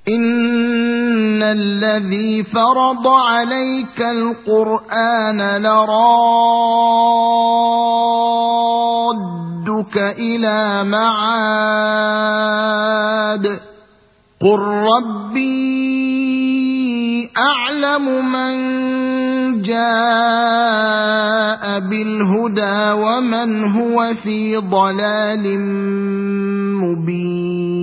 إن الذي فرض عليك القرآن لرادك إلى معاد قل ربي أعلم من جاء بالهدى ومن هو في ضلال مبين